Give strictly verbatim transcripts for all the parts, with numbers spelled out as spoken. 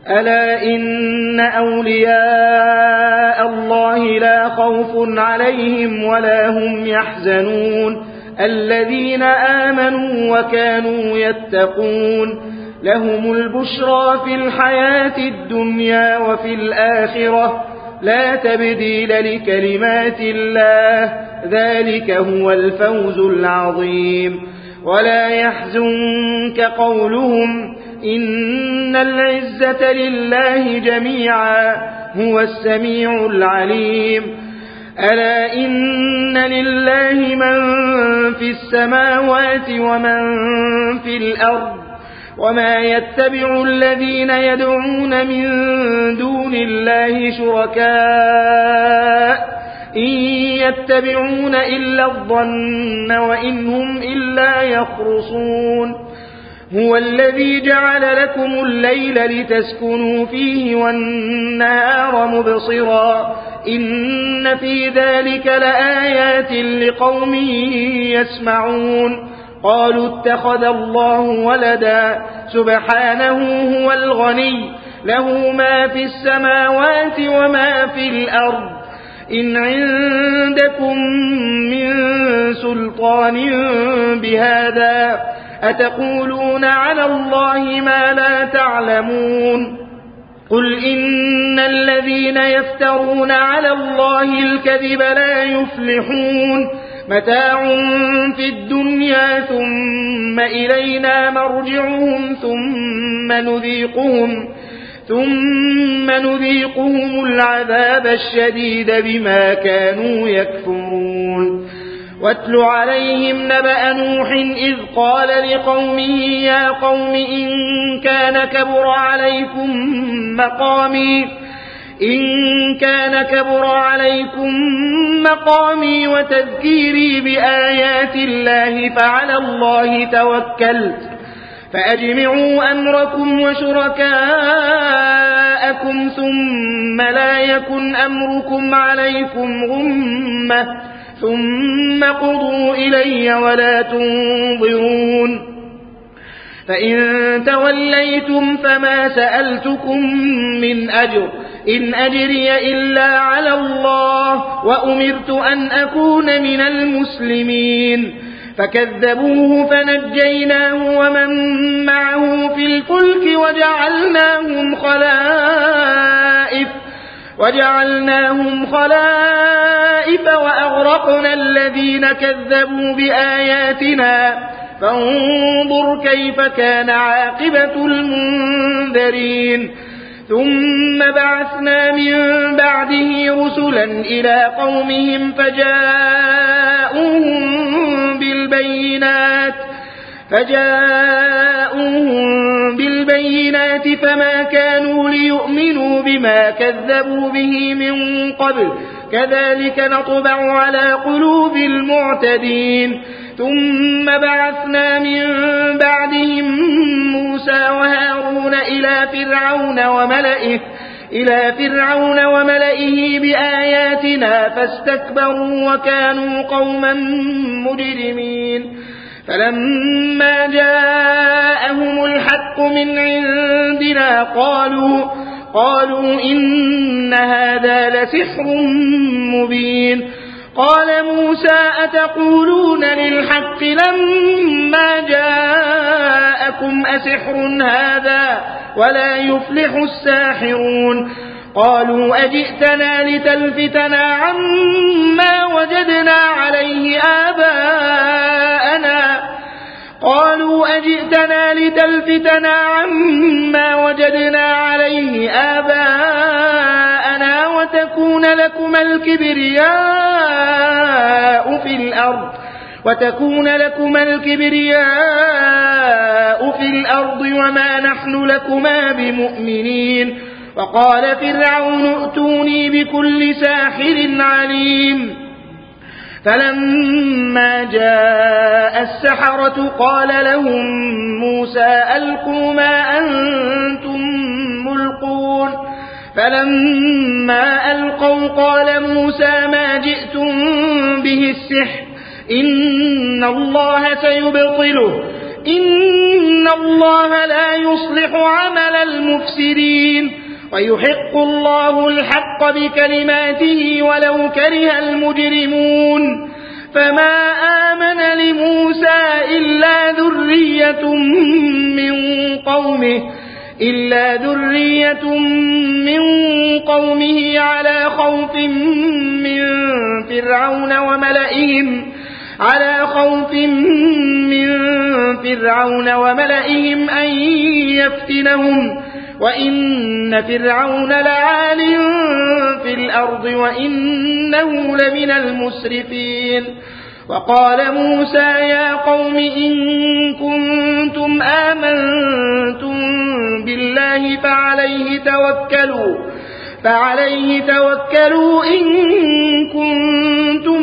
ألا إن أولياء الله لا خوف عليهم ولا هم يحزنون الذين آمنوا وكانوا يتقون لهم البشرى في الحياة الدنيا وفي الآخرة لا تبديل لكلمات الله ذلك هو الفوز العظيم ولا يحزنك قولهم إن العزة لله جميعا هو السميع العليم ألا إن لله من في السماوات ومن في الأرض وما يتبع الذين يدعون من دون الله شركاء إن يتبعون إلا الظن وإن هم إلا يخرصون هو الذي جعل لكم الليل لتسكنوا فيه والنهار مبصرا إن في ذلك لآيات لقوم يسمعون قالوا اتخذ الله ولدا سبحانه هو الغني له ما في السماوات وما في الأرض إن عندكم من سلطان بهذا أتقولون على الله ما لا تعلمون قل إن الذين يفترون على الله الكذب لا يفلحون متاع في الدنيا ثم إلينا مرجعهم ثم نذيقهم ثم نذيقهم العذاب الشديد بما كانوا يكفرون واتل عليهم نبأ نوح إذ قال لقومه يا قوم إن كان كبر عليكم مقامي إن كان كبر عليكم مقامي وتذكيري بآيات الله فعلى الله توكلت فأجمعوا أمركم وشركاءكم ثم لا يكن أمركم عليكم غمة ثم قضوا إلي ولا تنظرون فإن توليتم فما سألتكم من أجر إن أجري إلا على الله وأمرت أن أكون من المسلمين فكذبوه فنجيناه ومن معه في الفلك وجعلناهم خلائف وجعلناهم خلائف وأغرقنا الذين كذبوا بآياتنا فانظر كيف كان عاقبة المنذرين ثم بعثنا من بعده رسلا إلى قومهم فجاءوهم بالبينات فجاءوهم بالبينات فما كانوا ليؤمنوا بما كذبوا به من قبل كذلك نطبع على قلوب المعتدين ثم بعثنا من بعدهم موسى وهارون إلى فرعون وملئه إلى فرعون وملئه بآياتنا فاستكبروا وكانوا قوما مجرمين فلما جاءهم الحق من عندنا قالوا قالوا إن هذا لسحر مبين قال موسى أتقولون للحق لما جاءكم أسحر هذا ولا يفلح الساحرون قالوا أجئتنا لتلفتنا عما وجدنا عليه آباءنا قالوا أجئتنا لتلفتنا عما وجدنا عليه آباءنا وتكون لكما الكبرياء في الأرض وتكون لكما الكبرياء في الأرض وما نحن لكما بمؤمنين وقال فرعون ائتوني بكل ساحر عليم فلما جاء السحرة قال لهم موسى ألقوا ما أنتم ملقون فلما ألقوا قال موسى ما جئتم به السحر إن الله سيبطله إن الله لا يصلح عمل المفسدين ويحق الله الحق بكلماته ولو كره المجرمون فما آمن لموسى إلا ذرية من قومه إلا ذرية من قومه على خوف من فرعون وملئهم على خوف من فرعون وملئهم أن يفتنهم وإن فرعون لعال في الأرض وإنه لمن المسرفين وقال موسى يا قوم إن كنتم آمنتم بالله فعليه توكلوا فعليه توكلوا إن كنتم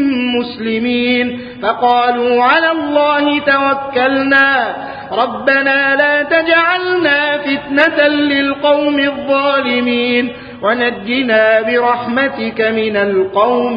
مسلمين فقالوا على الله توكلنا ربنا لا تجعلنا فتنة للقوم الظالمين ونجنا برحمتك من القوم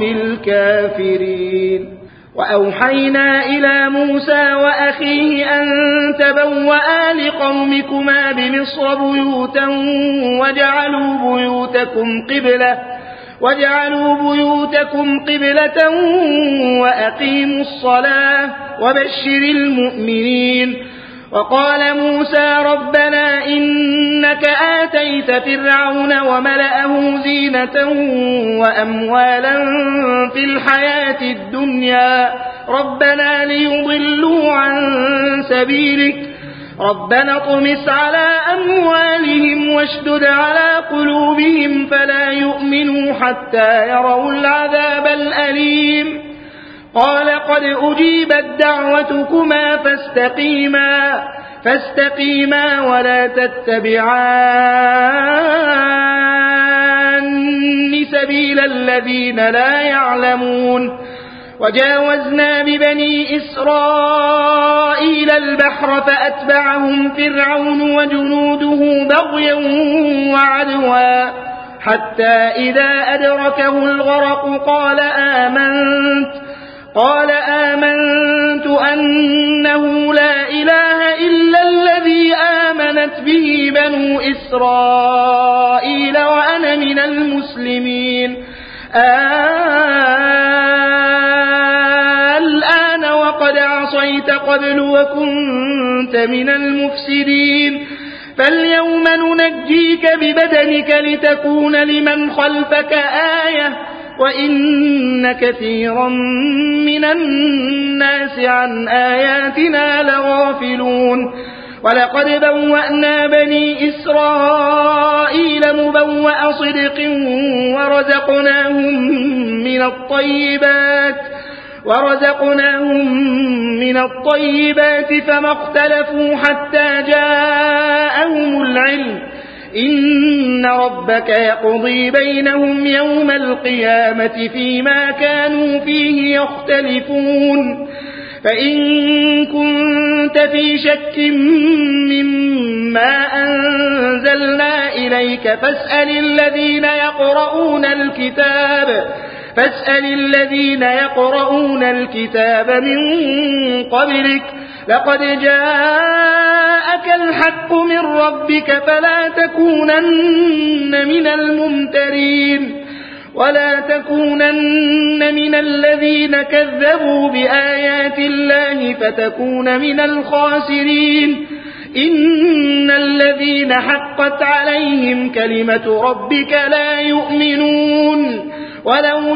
الكافرين وأوحينا إلى موسى وأخيه أن تبوأ لقومكما بمصر بيوتا وجعلوا بيوتكم قبلة وجعلوا بيوتكم قبلة وأقيموا الصلاة وبشر المؤمنين وقال موسى ربنا إنك آتيت فرعون وملأه زينة وأموالا في الحياة الدنيا ربنا ليضلوا عن سبيلك ربنا اطمس على أموالهم واشدد على قلوبهم فلا يؤمنوا حتى يروا العذاب الأليم قال قد أجيبت دعوتكما فاستقيما فاستقيما ولا تتبعان سبيل الذين لا يعلمون وجاوزنا ببني إسرائيل البحر فأتبعهم فرعون وجنوده بغيا وعدوا حتى إذا أدركه الغرق قال آمنت قال آمنت أنه لا إله إلا الذي آمنت به بنو إسرائيل وأنا من المسلمين الآن وقد عصيت قبل وكنت من المفسدين فاليوم ننجيك ببدنك لتكون لمن خلفك آية وإن كثيرا من الناس عن آياتنا لغافلون ولقد بوأنا بني إسرائيل مبوأ صدق ورزقناهم من الطيبات ورزقناهم من الطيبات فما اختلفوا حتى جاءهم العلم إن ربك يقضي بينهم يوم القيامة فيما كانوا فيه يختلفون فإن كنت في شك مما أنزلنا إليك فاسأل الذين يقرؤون الكتاب فاسأل الذين يقرؤون الكتاب من قبلك لقد جاءك الحق من ربك فلا تكونن من الممترين ولا تكونن من الذين كذبوا بآيات الله فتكون من الخاسرين إن الذين حقت عليهم كلمة ربك لا يؤمنون ولو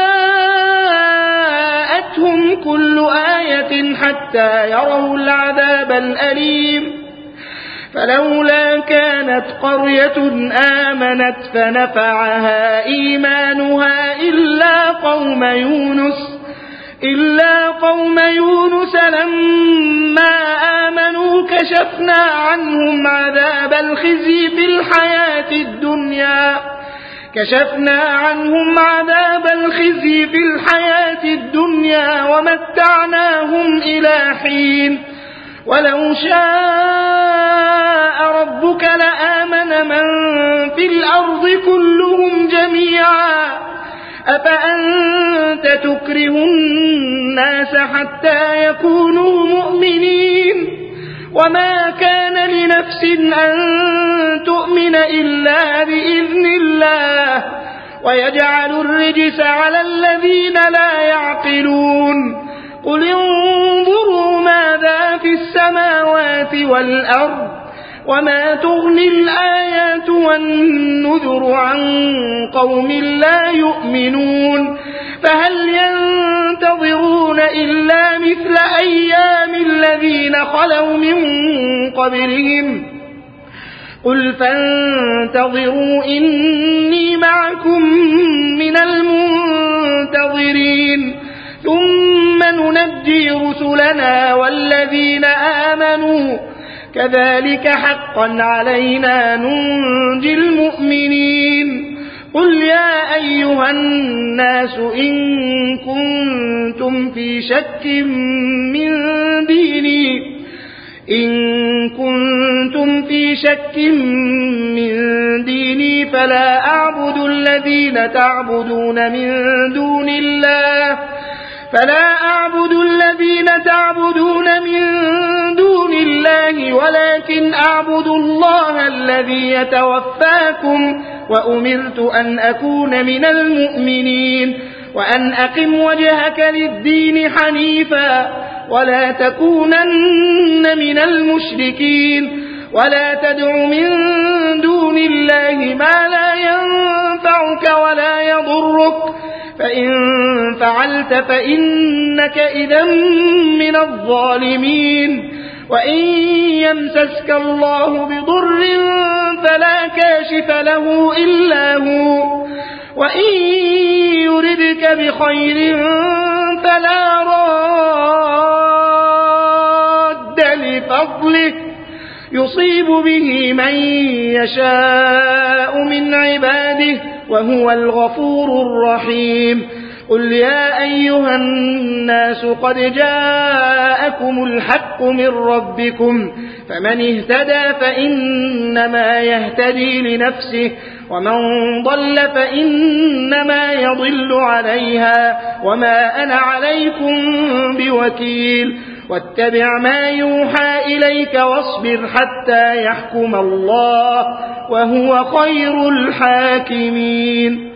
جاءتهم كل آية حتى يروا العذاب الأليم فلولا كانت قرية آمنت فنفعها إيمانها إلا قوم يونس إلا قوم يونس لما آمنوا كشفنا عنهم عذاب الخزي في الحياة الدنيا كشفنا عنهم عذاب الخزي في الحياة الدنيا ومتعناهم إلى حين ولو شاء ربك لآمن من في الأرض كلهم جميعا أفأنت تكره الناس حتى يكونوا مؤمنين وما كان لنفس أن تؤمن إلا بإذن الله ويجعل الرجس على الذين لا يعقلون قل انظروا ماذا في السماوات والأرض وما تغني الآيات والنذر عن قوم لا يؤمنون فهل ينتظرون إلا مثل أيام الذين خلوا من قبلهم قل فانتظروا إني معكم من المنتظرين ثم ننجي رسلنا والذين آمنوا كذلك حقا علينا ننجي المؤمنين قل يا أيها الناس إن كنتم في شك من ديني إن كنتم في شك من ديني فلا أعبد الذين تعبدون من دون الله فلا أعبد الذين تعبدون من دون الله ولكن أعبد الله الذي يتوفاكم وأمرت أن أكون من المؤمنين وأن أقم وجهك للدين حنيفا ولا تكونن من المشركين ولا تدع من دون الله ما لا ينفعك ولا يضرك فإن فعلت فإنك إذا من الظالمين وإن يمسسك الله بضر فلا كاشف له إلا هو وإن يردك بخير فلا راد لفضله يصيب به من يشاء من عباده وهو الغفور الرحيم قل يا أيها الناس قد جاءكم الحق من ربكم فمن اهتدى فإنما يهتدي لنفسه ومن ضل فإنما يضل عليها وما أنا عليكم بوكيل واتبع ما يوحى إليك واصبر حتى يحكم الله وهو خير الحاكمين